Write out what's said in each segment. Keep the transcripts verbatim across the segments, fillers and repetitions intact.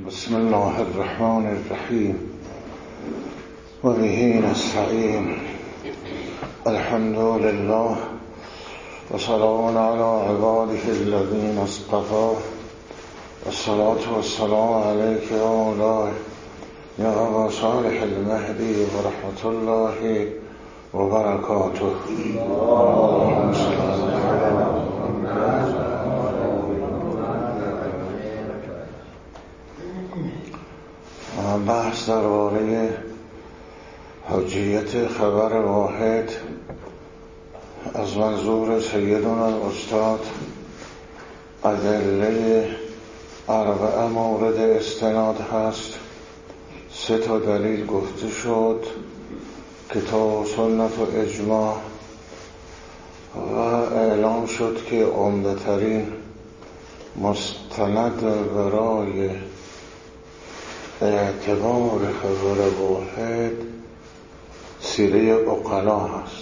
بسم الله الرحمن الرحیم و به نستعین. الحمد لله و سلام علی عباده الذین اصطفی. الصلاة والسلام علیک یا مولاي یا ابا صالح المهدی و رحمت الله و برکاته. اللهم صل علی بحث درباره حجیت خبر واحد از منظور سیدنا الاستاد. ادله اربعه مورد استناد هست. سه تا دلیل گفته شد: کتاب سنت و اجماع، و اعلام شد که عمده ترین مستند برای اعتبار خبر واحد سیره عقلا هست.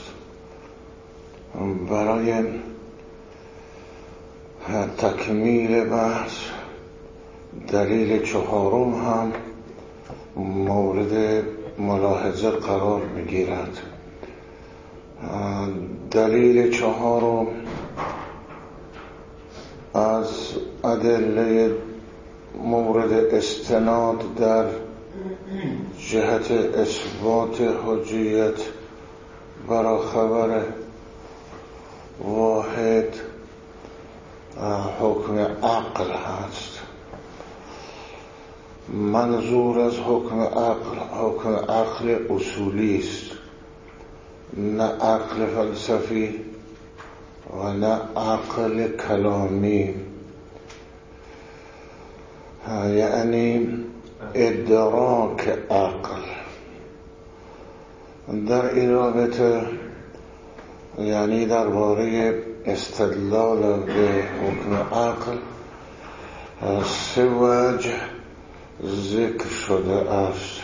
برای تکمیل بحث دلیل چهارم هم مورد ملاحظه قرار میگیرد. دلیل چهارم از ادله مورد استناد در جهت اثبات حجیت برای خبر واحد حکم عقل هست. منظور از حکم عقل حکم عقل اصولی است، نه عقل فلسفی و نه عقل کلامی، یعنی ادراک عقل. در این رابطه یعنی درباره استدلال به حکم عقل سه وجه ذکر شده است.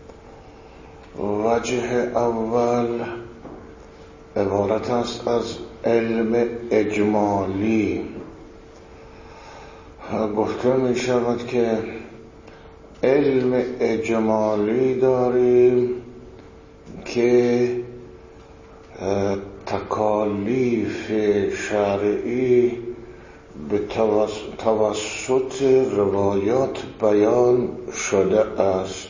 وجه اول عبارت است از علم اجمالی. گفته می شود که علم اجمالی داریم که تکالیف شرعی به توسط روایات بیان شده است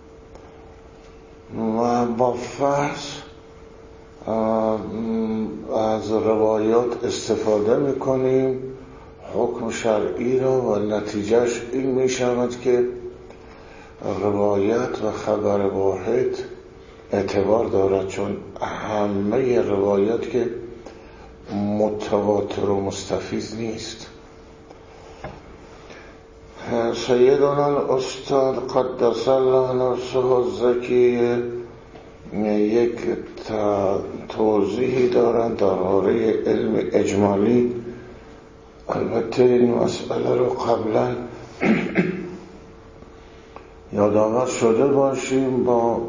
و با فحص از روایات استفاده می کنیم حکم شرعی را، و نتیجهش این می شود که روایت و خبر واحد اعتبار دارد، چون همه روایات که متواتر و مستفیض نیست. سیدنا الاستاد قدس الله نفسه الزکی یک توضیحی دارند درباره علم اجمالی. البته این مسئله رو قبلا یادآور شده باشیم با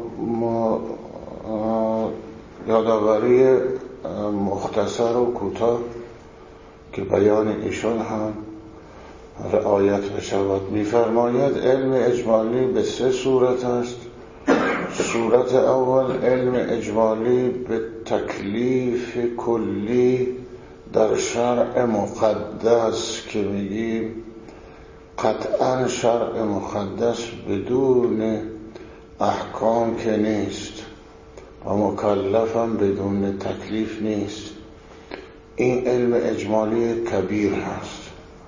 یادآوری مختصر و کوتاه که بیان ایشان هم رعایت بشود. می‌فرماید علم اجمالی به سه صورت است. صورت اول علم اجمالی به تکلیف کلی در شرع مقدس که میگیم قطعا شرع مقدس بدون احکام که نیست و مکلفم بدون تکلیف نیست. این علم اجمالی کبیر هست.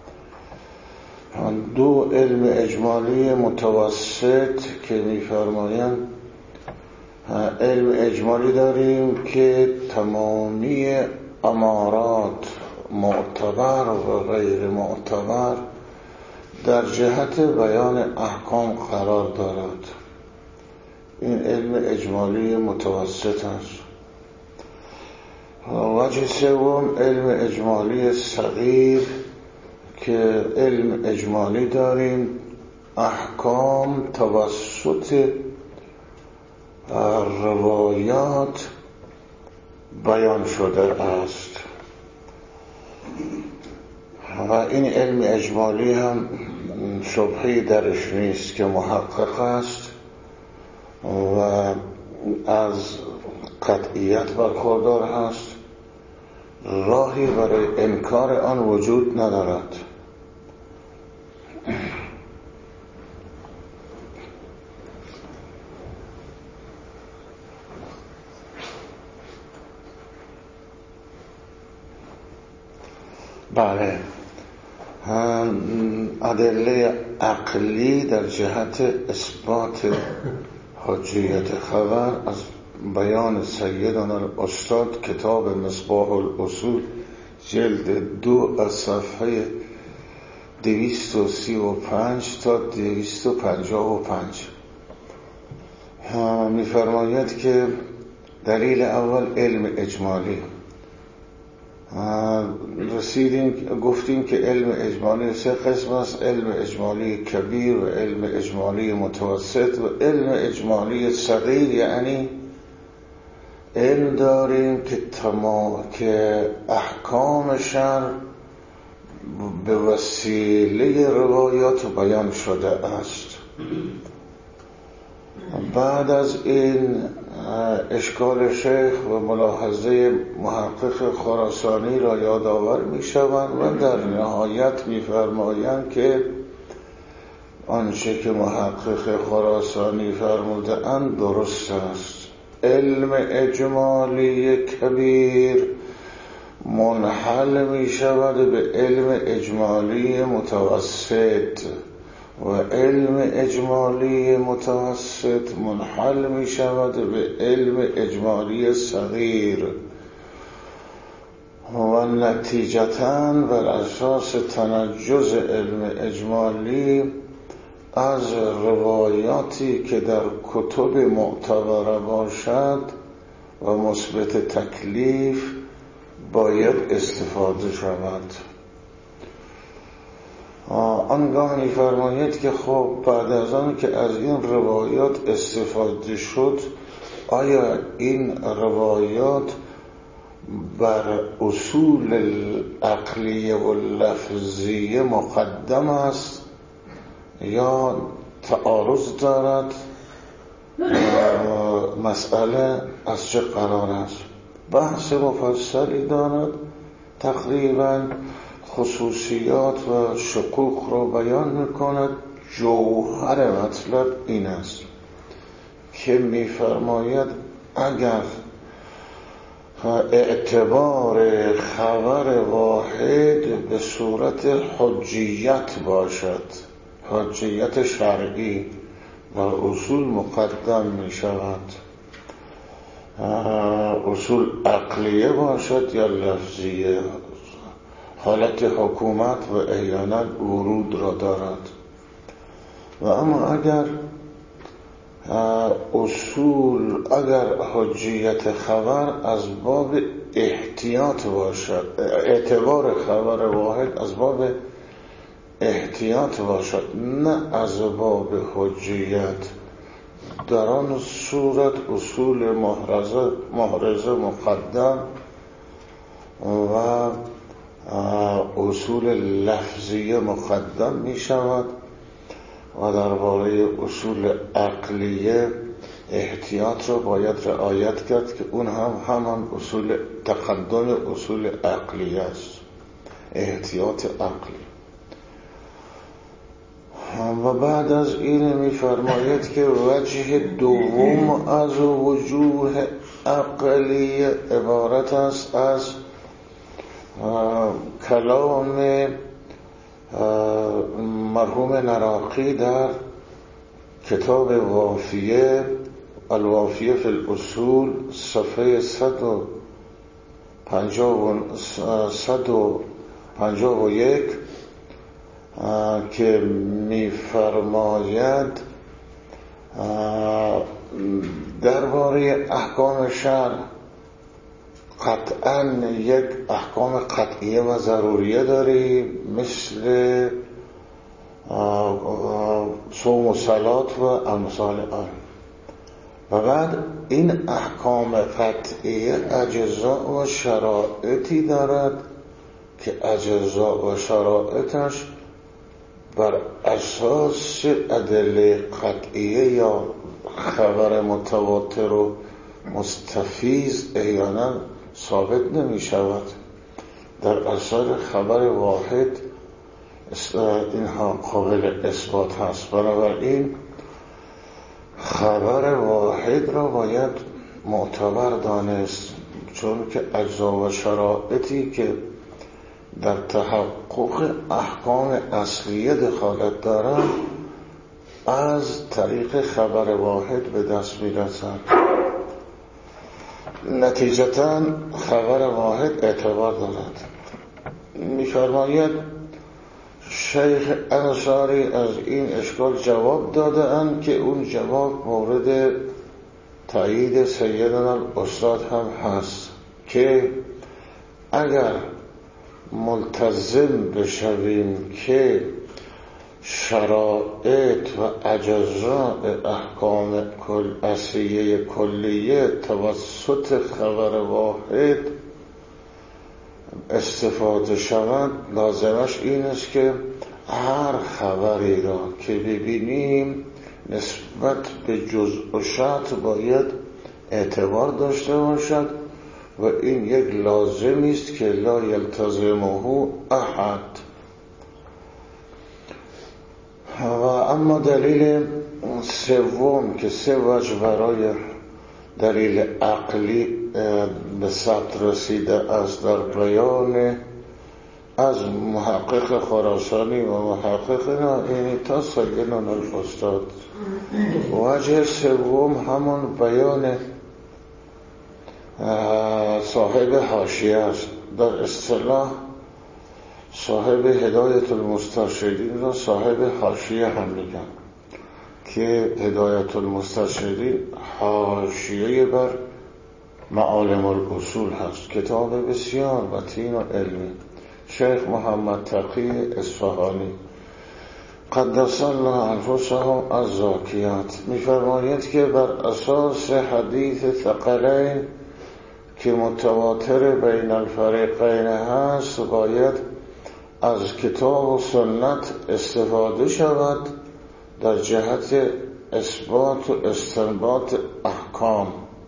دو علم اجمالی متوسط که می‌فرمایند علم اجمالی داریم که تمامی امارات معتبر و غیر معتبر در جهت بیان احکام قرار دارد. این علم اجمالی متوسط است. وجه سوم علم اجمالی صغیر که علم اجمالی داریم احکام توسط روایات بیان شده است. و این علم اجمالی هم شبهه‌ای درش نیست که محقق است و از قطعیت برخوردار هست، راهی برای انکار آن وجود ندارد. بله، ادله عقلی در جهت اثبات حجیت خبر از بیان سیدنا الاستاد کتاب مصباح الاصول جلد دو از صفحه دویست و سی و پنج تا دویست و پنجاه و پنج می‌فرماید که دلیل اول علم اجمالی. رسیدیم گفتیم که علم اجمالی سه قسم است: علم اجمالی کبیر و علم اجمالی متوسط و علم اجمالی صغیر. یعنی علم داریم که تمام که احکام شرع به وسیله روایات بیان شده است. بعد از این اشکال شیخ و ملاحظه محقق خراسانی را یادآور می شوند و در نهایت می فرمایند که آنچه که محقق خراسانی فرموده اند درست است. علم اجمالی کبیر منحل می شود به علم اجمالی متوسط و علم اجمالی متوسط منحل می شود به علم اجمالی صغیر و نتیجتاً بر اساس تنجز علم اجمالی از روایاتی که در کتب معتبر باشد و مثبت تکلیف باید استفاده شود. آنگاه می‌فرماید که خب بعد از آن که از این روایات استفاده شد، آیا این روایات بر اصول عقلیه و لفظیه مقدم است یا تعارض دارد؟ مسئله از چه قرار است؟ بحث مفصلی دارد، تقریباً خصوصیات و شقوق را بیان می‌کند. جوهر مطلب این است که می‌فرماید اگر اعتبار خبر واحد به صورت حجیت باشد، حجیت شرعی در اصول مقدم می شود، اصول عقلیه باشد یا لفظیه، حالت حکومت و احیانا ورود را دارد. و اما اگر اصول اگر حجیت خبر از باب احتیاط باشد، اعتبار خبر واحد از باب احتیاط باشد نه از باب حجیت، در آن صورت اصول محرزه, محرزه مقدم و اصول لفظیه مقدم می شود و درباره اصول عقلیه احتیاط را باید رعایت کرد که اون هم همان اصول تقدم اصول عقلیه است، احتیاط عقلی. و بعد از این می فرماید که وجه دوم از وجوه عقلی عبارت است از کلام مرحوم نراقی در کتاب وافیه الوافیه فی الاصول صفحه صد و پنجاه و یک که می‌فرماید درباره احکام شرع قطعاً یک احکام قطعیه و ضروریه داریم مثل صوم و صلات و امثال آن، و بعد این احکام قطعیه اجزا و شرائطی دارد که اجزا و شرائطش بر اساس ادله قطعیه یا خبر متواتر و مستفیض احیانا ثابت نمی شود. در اثر خبر واحد اینها قابل اثبات هست. بنابراین خبر واحد را باید معتبر دانست، چون که اجزا و شرایطی که در تحقق احکام اصلیه دخالت دارند از طریق خبر واحد به دست می‌رسند. نتیجتاً خبر واحد اعتبار دارد. می‌فرماید شیخ انصاری از این اشکال جواب داده اند که اون جواب مورد تایید سیدنا الاستاد هم هست که اگر ملتزم بشویم که شرائط و اجزاء احکام کل اصلیه کلیه توسط خبر واحد استفاده شود، لازمش این است که هر خبری را که ببینیم نسبت به جزء و شرط باید اعتبار داشته باشد و این یک لازمی است که لا یلتزمه احد. و اما دلیل سوم که سه وجه برای دلیل عقلی به ثبت رسیده است در بیان از محقق خراسانی و محقق نائینی تا سیدنا الاستاد. وجه سوم همون بیان صاحب حاشیه است. در اصطلاح صاحب هدایت المسترشدین را صاحب حاشیه هم میگن که هدایت المسترشدین حاشیه بر معالم الاصول هست، کتاب بسیار متین و علمی. شیخ محمد تقی اصفهانی قدس الله انفسهم الزاکیات می‌فرماید که بر اساس حدیث ثقلین که متواتر بین الفریقین هست باید از کتاب و سنت استفاده شود در جهت اثبات و استنباط احکام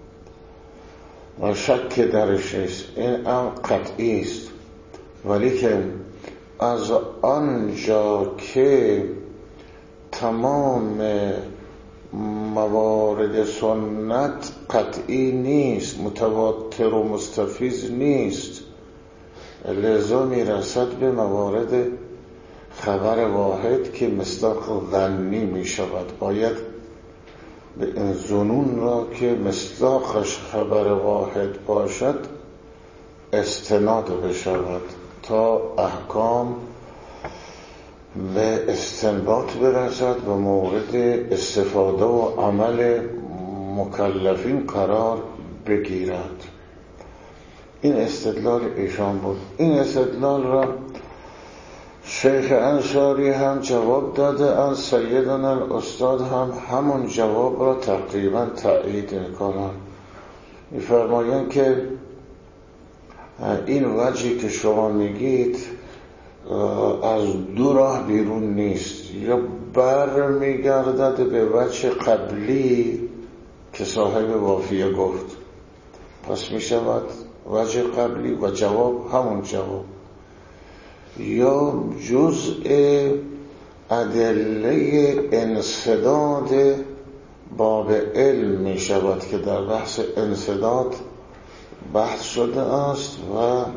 و شک درش نیست، این هم قطعی است. ولی که از آنجا که تمام موارد سنت قطعی نیست، متواتر و مستفیض نیست، لذا میرسد به موارد خبر واحد که مصداق ظنی می شود. باید به این ظنون را که مصداقش خبر واحد باشد استناد بشود تا احکام به استنباط برسد و مورد استفاده و عمل مکلفین قرار بگیرد. این استدلال ایشان بود. این استدلال را شیخ انصاری هم جواب داده، از سیدنا الاستاد هم همون جواب را تقریبا تأیید میکنند. میفرمایند که این وجهی که شما میگید از دو راه بیرون نیست، یا بر میگردد به وجه قبلی که صاحب وافیه گفت، پس میشود وجه قبلی و جواب همون جواب، یا جزء ادله انسداد باب علم می شود که در بحث انسداد بحث شده است و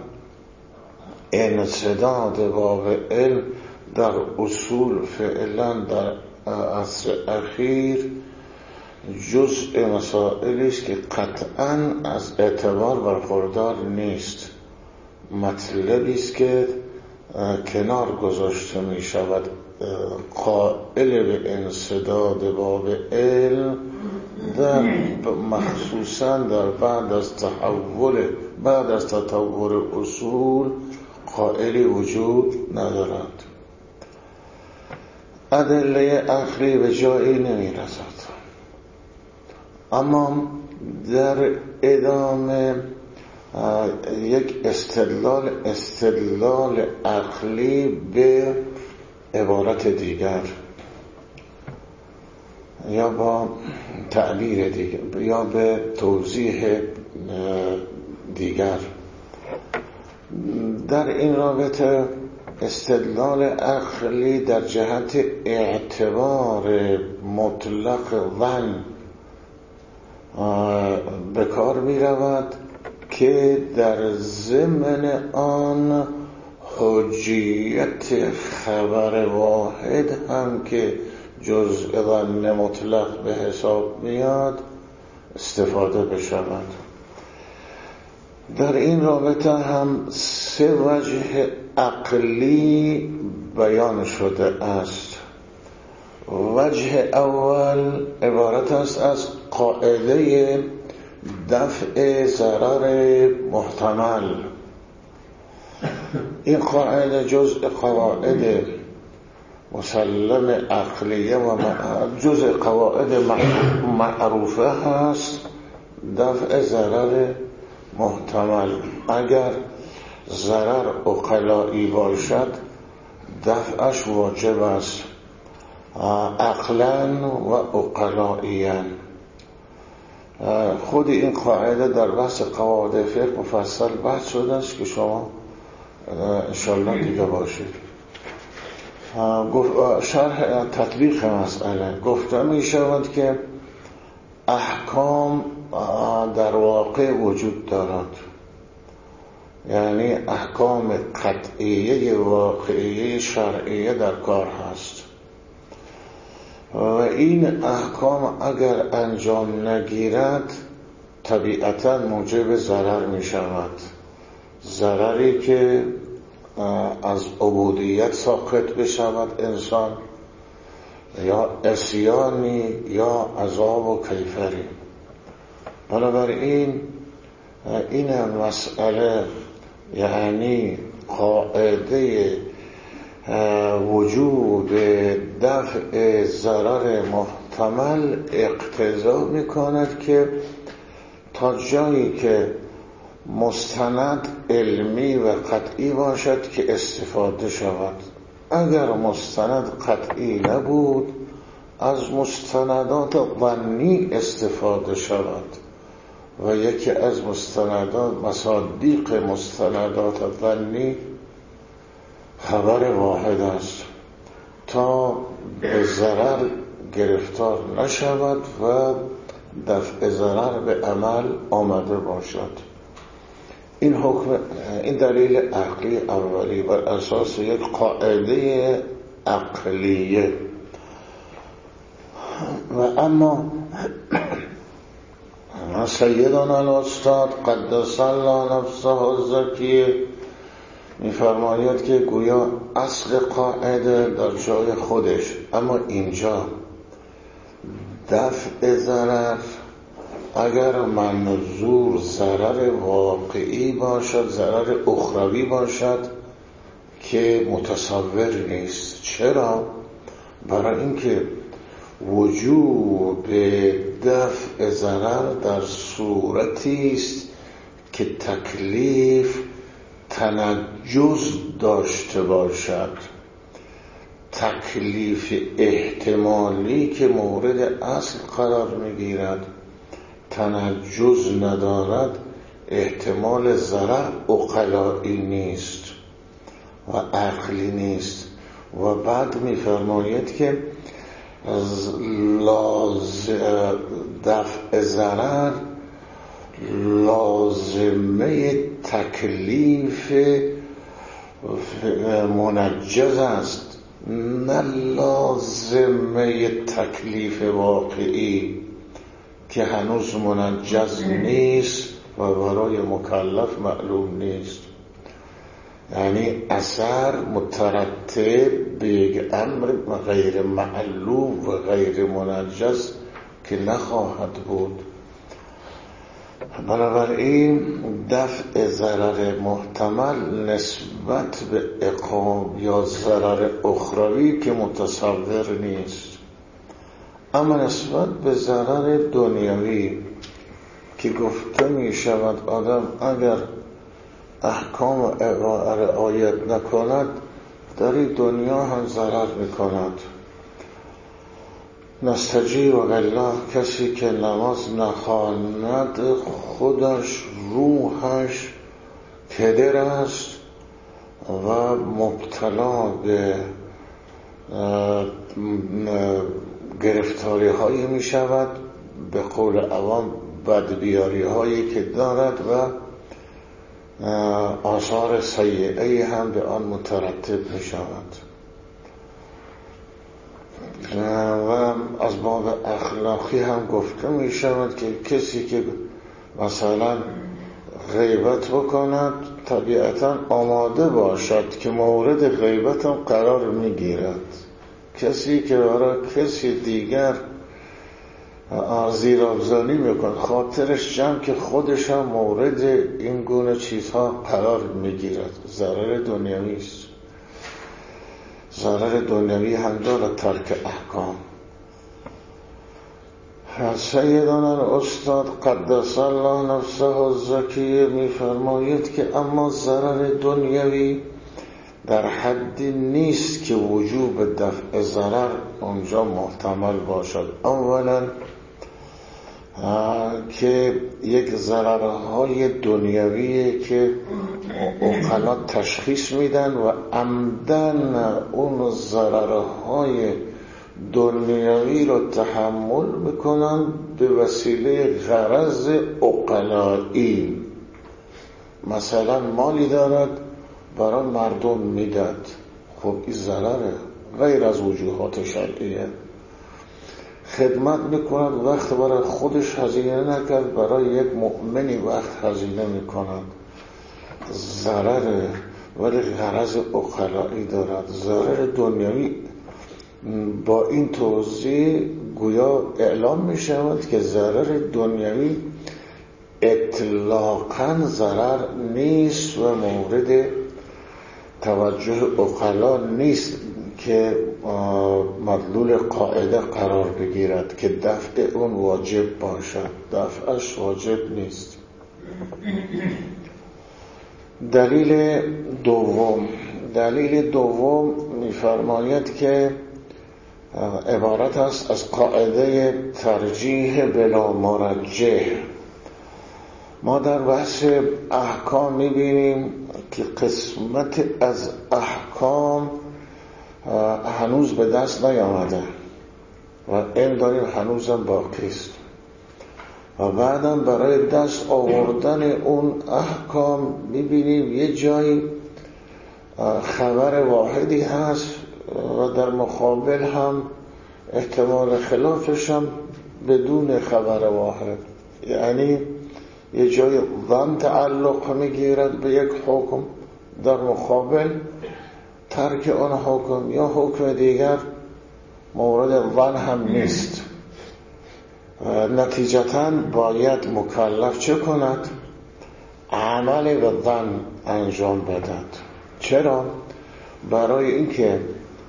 انسداد باب علم در اصول فعلا در عصر اخیر جزء مسائلی است که قطعا از اعتبار برخوردار نیست، مطلبی است که کنار گذاشته می شود. قائل به انسداد باب علم در مخصوصا در بعد از تحول بعد از تطور اصول قائلی وجود ندارد. ادله عقلی به جایی نمی رسد. اما در ادامه یک استدلال استدلال عقلی به عبارت دیگر یا با تعبیر دیگر یا به توضیح دیگر، در این رابطه استدلال عقلی در جهت اعتبار مطلق ظن به کار می رود که در ضمن آن حجیت خبر واحد هم که جزء ظن مطلق به حساب میاد استفاده بشود. در این رابطه هم سه وجه عقلی بیان شده است. وجه اول عبارت است از قاعده دفع ضرر محتمل. این قاعده جزء قواعد مسلم عقلیه و جزء قواعد معروفه هست. دفع ضرر محتمل، اگر ضرر عقلایی باشد دفعش واجب است، عقلاً و عقلائیاً. خود این قاعده در بحث قواعد فقه مفصل بحث شده است که شما انشاءالله دیگه باشید. شرح تطبیق مسئله گفته می شود که احکام در واقع وجود دارد، یعنی احکام قطعیه واقعیه شرعیه در کار هست و این احکام اگر انجام نگیرد طبیعتا موجب ضرر می شود، ضرری که از عبودیت ساقط بشود انسان، یا عصیانی یا عذاب و کیفری. بنابراین این مسئله یعنی قاعده وجود دفع ضرر محتمل اقتضا میکند که تا جایی که مستند علمی و قطعی باشد که استفاده شود. اگر مستند قطعی نبود از مستندات ظنی استفاده شود و یکی از مستندات مصادیق مستندات ظنی خبر واحد است تا به ضرر گرفتار نشود و دفع ضرر به عمل آمده باشد. این حکم این دلیل عقلی اولی بر اساس یک قاعده عقلیه. و اما سیدنا الاستاد قدس الله نفسه الزکیه می‌فرماید که گویا اصل قاعده در جای خودش، اما اینجا دفع ضرر اگر منظور ضرر واقعی باشد، ضرر اخروی باشد که متصور نیست. چرا؟ برای اینکه وجوب دفع ضرر در صورتی است که تکلیف تنجز داشته باشد. تکلیف احتمالی که مورد اصل قرار میگیرد تنجز ندارد، احتمال ضرر عقلایی نیست و عقلی نیست. و بعد میفرماید که دفع ضرر لازمه تکلیف منجز است، نه لازمه تکلیف واقعی که هنوز منجز نیست و برای مکلف معلوم نیست. یعنی اثر مترتب به یک امر غیر معلوم و غیر منجز که نخواهد بود. بنابراین دفع ضرر محتمل نسبت به عقاب یا ضرر اخروی که متصور نیست، اما نسبت به ضرر دنیوی که گفته می شود آدم اگر احکام رعایت نکند در این دنیا هم ضرر میکند. نستجیب الله، کسی که نماز نخواند خودش روحش کدر است و مبتلا به گرفتاری هایی می شود، به قول عوام بدبیاری هایی که دارد و آثار سیئه هم به آن مترتب می شود. و از باب اخلاقی هم گفته می شود که کسی که مثلا غیبت بکند طبیعتا آماده باشد که مورد غیبت هم قرار می گیرد. کسی که برای کسی دیگر زیرابزانی میکند خاطرش جمع که خودش هم مورد این گونه چیزها قرار می گیرد. ضرر دنیوی است. ضرر دنیوی هم دارد ترک احکام. سیدنا استاد قدس الله نفسه الزکیه میفرماید که اما ضرر دنیوی در حدی نیست که وجوب دفع ضرر اونجا محتمل باشد. اولا که یک ضررهای دنیویه که عقلا تشخیص میدن و عمدن اون ضررهای دنیوی رو تحمل میکنن به وسیله غرض عقلایی. مثلا مالی دارد برای مردم میداد، خب این ضرره غیر از وجوهات شرعیه. خدمت میکند وقت برای خودش هزینه نکرد، برای یک مؤمنی وقت هزینه میکند، ضرره ولی غرض عقلایی دارد. ضرر دنیوی با این توضیح گویا اعلام می شود که ضرر دنیوی اطلاقاً ضرر نیست و مورد توجه عقلا نیست که مدلول قاعده قرار بگیرد که دفع اون واجب باشد. دفعش واجب نیست. دلیل دوم دلیل دوم می‌فرماید که عبارت است از قاعده ترجیح بلا مرجح. ما در بحث احکام می‌بینیم که قسمت از احکام هنوز به دست نیامده و علم داریم هنوزم باقی است و بعدم برای دست آوردن اون احکام می‌بینیم یه جایی خبر واحدی هست و در مقابل هم احتمال خلافش هم بدون خبر واحد، یعنی یه جای ظن تعلق میگیرد به یک حکم، در مقابل ترک آن حکم یا حکم دیگر مورد ظن هم نیست. نتیجتاً باید مکلف چه کند؟ عمل به ظن انجام بدهد. چرا؟ برای اینکه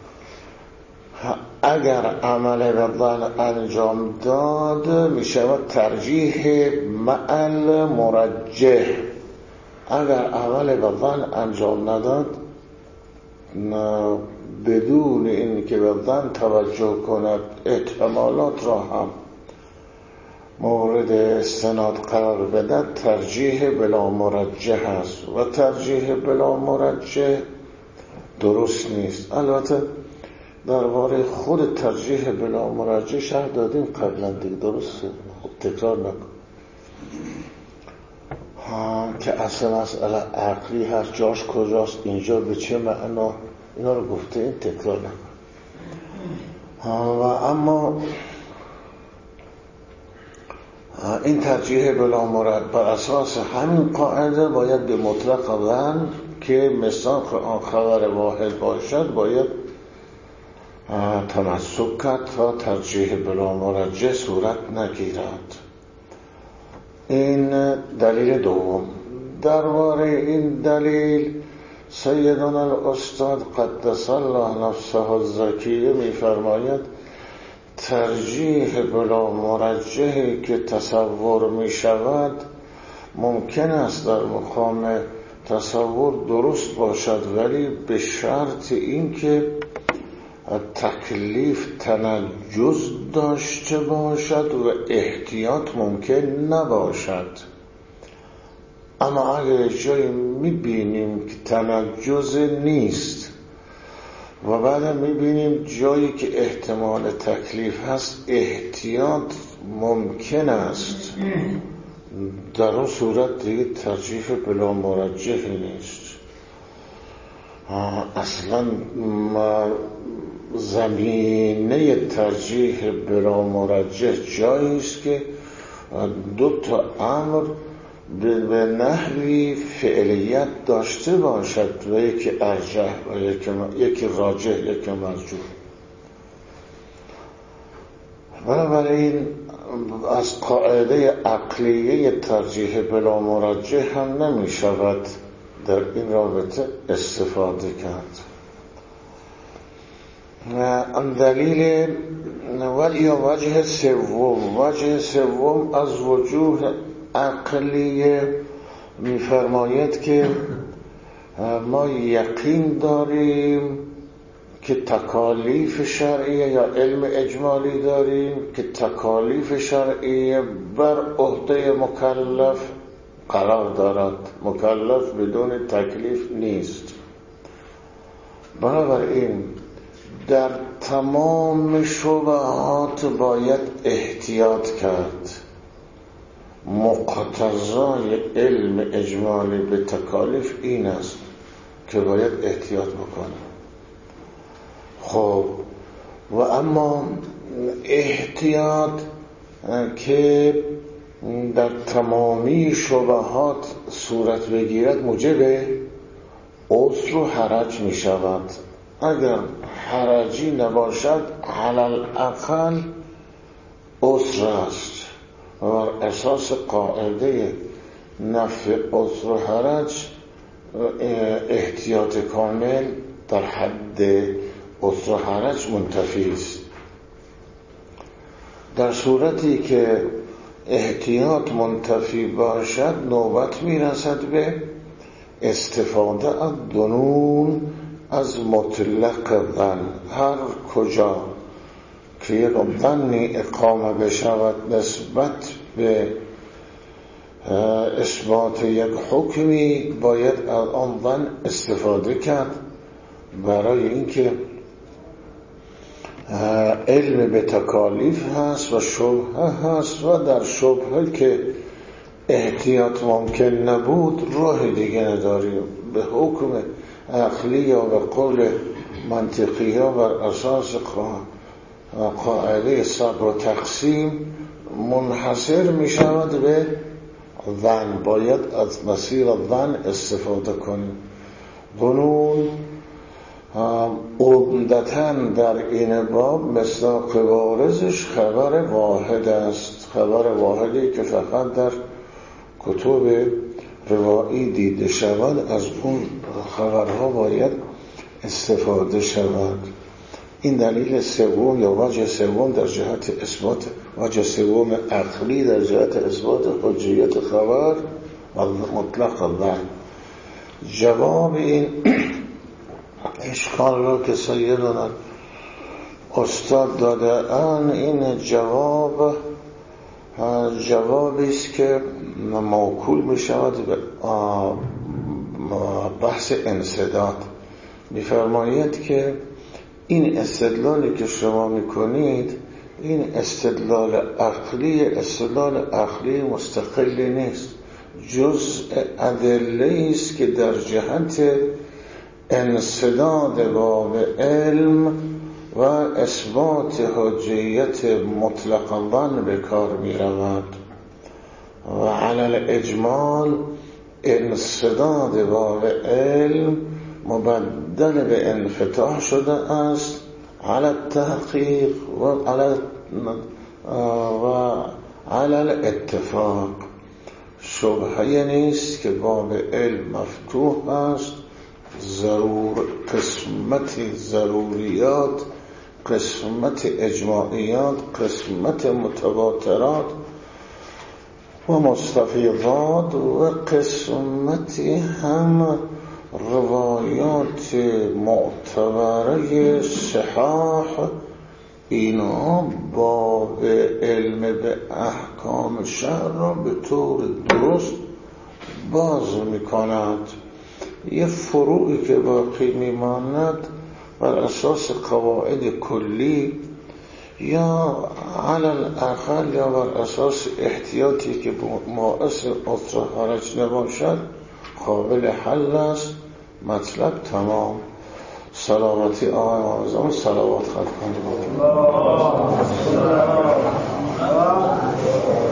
اگر عمل به ظن انجام داد می شود ترجیح معل مرجح. اگر عمل به ظن انجام نداد بدون این که به ظن توجه کند احتمالات را هم مورد استناد قرار بدهد ترجیح بلا مرجح است و ترجیح بلا مرجح درست نیست. البته درباره خود ترجیح بلا مرجح شرح دادیم قبلا دیگه، درسته؟ خب تکرار نکن که اصلا مسئله عقلی هست، جاش کجاست، اینجا به چه معنا، اینا رو گفته این تکرار نکن. و اما این ترجیح بلا مرجح بر اساس همین قاعده باید به مطلق ظن که مصداق آن خبر واحد باشد باید تمسک کرد تا ترجیح بلا مرجح صورت نگیرد. این دلیل دوم. درباره این دلیل سیدنا الاستاد قدس الله نفسه الزکیه می‌فرماید ترجیح بلا مرجحی که تصور می شود ممکن است در مقام تصور درست باشد، ولی به شرط این که تکلیف تنجز داشته باشد و احتیاط ممکن نباشد. اما اگر جایی میبینیم که تنجز نیست و بعد میبینیم جایی که احتمال تکلیف هست احتیاط ممکن است، در اون صورت دیگه ترجیح بلا مرجحی نیست. اصلا زمینه ترجیح بلا مرجح جایی است که دو تا امر به نحوی فعلیت داشته باشد و یکی ارجح و یکی راجح یکی مرجوح. بنابراین از قاعده عقلیه ترجیح بلا مرجح هم نمی شود در این رابطه استفاده کرد. آن دلیل ولی وجه سوم وجه سوم از وجوه عقلیه می‌فرماید که ما یقین داریم که تکالیف شرعیه یا علم اجمالی داریم که تکالیف شرعیه بر عهده مکلف قرار دارد، مکلف بدون تکلیف نیست. بنابراین در تمام شبهات باید احتیاط کرد. مقتضای علم اجمالی به تکالیف این است که باید احتیاط بکنه. خب و اما احتیاط که در تمامی شبهات صورت بگیرد موجب عسر و حرج می شود. اگر حرجی نباشد علل اقل عسر است و بر اساس قاعده نفع عسر و حرج احتیاط کامل در حد عسر و حرج منتفی است. در صورتی که احتیاط منتفی باشد نوبت میرسد به استفاده از دنون از مطلق ظن. هر کجا که یک ظنی اقامه بشود نسبت به اثبات یک حکمی باید از آن ظن استفاده کرد برای اینکه علم به تکالیف هست و شبهه هست و در شبهه که احتیاط ممکن نبود راه دیگه نداریم. به حکم عقلی یا به قول منطقی ها بر اساس قاعده صبر و تقسیم منحصر می شود به ظن. باید از مسیر ظن استفاده کنیم. قانون عمدتاً در این باب مصداق بارزش خبر واحد است، خبر واحدی که فقط در کتب روایی دیده شود، از اون خبرها باید استفاده شود. این دلیل سوم یا وجه سوم در جهت اثبات، وجه سوم عقلی در جهت اثبات حجیت خبر و مطلق ظن. جواب این اشکال را که سیدنا استاد داده ان این جواب جوابی است که موکول می شود به بحث انسداد. می فرماید که این استدلالی که شما می کنید این استدلال عقلی استدلال عقلی مستقلی نیست، جزء ادله است که در جهت انسداد باب علم و اثبات حجیت مطلق ظن به کار می رود و علل اجمال انسداد باب علم مبدل به انفتاح شده است علل تحقیق و علل و علل اتفاق. شبهه نیست که باب علم مفتوح است، ضرور قسمت ضروریات، قسمت اجماعیات، قسمت متواترات و مستفیضات و قسمتی هم روایات معتبره صحاح، اینا باب علم به احکام شرع را به طور درست باز میکند. یه فروعی که باقی میماند بر اساس قواعد کلی یا علل اقل یا بر اساس احتیاطی که باعث عذر حرج نباشد قابل حل است. مطلب تمام. سلامتی آقای معظم صلوات خلق کنید.